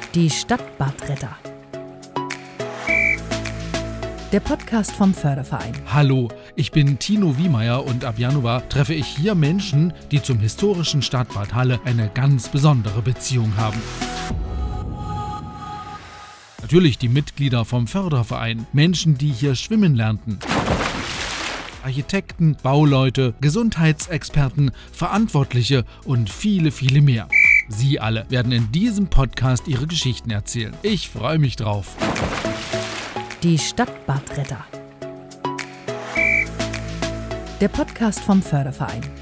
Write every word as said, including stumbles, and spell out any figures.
Die Stadtbadretter. Der Podcast vom Förderverein. Hallo, ich bin Tino Wiemeyer und ab Januar treffe ich hier Menschen, die zum historischen Stadtbad Halle eine ganz besondere Beziehung haben. Natürlich die Mitglieder vom Förderverein, Menschen, die hier schwimmen lernten. Architekten, Bauleute, Gesundheitsexperten, Verantwortliche und viele, viele mehr. Sie alle werden in diesem Podcast ihre Geschichten erzählen. Ich freue mich drauf. Die Stadtbadretter. Der Podcast vom Förderverein.